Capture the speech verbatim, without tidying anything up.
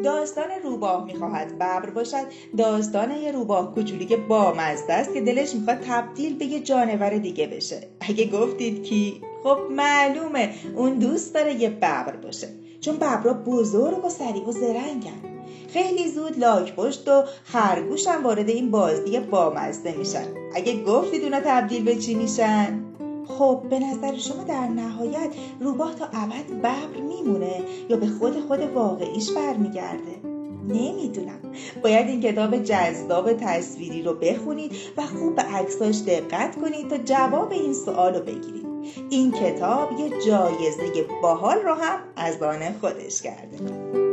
داستان روباه میخواهد ببر باشد داستان یه روباه کوچولی که بامزه است که دلش میخواد تبدیل به یه جانور دیگه بشه. اگه گفتید کی؟ خب معلومه اون دوست داره یه ببر باشه، چون ببرا بزرگ و سریع و زرنگن. خیلی زود لاک‌پشت و خرگوش هم وارد این بازی بامزه میشن. اگه گفتید اونا تبدیل به چی میشن؟ خب به نظر شما در نهایت روباه تا ابد ببر میمونه یا به خود خود واقعیش برمیگرده؟ نمیدونم. باید این کتاب جذاب تصویری رو بخونید و خوب به عکساش دقت کنید تا جواب این سوال رو بگیرید. این کتاب یه جایزه باحال رو هم از آن خودش کرده.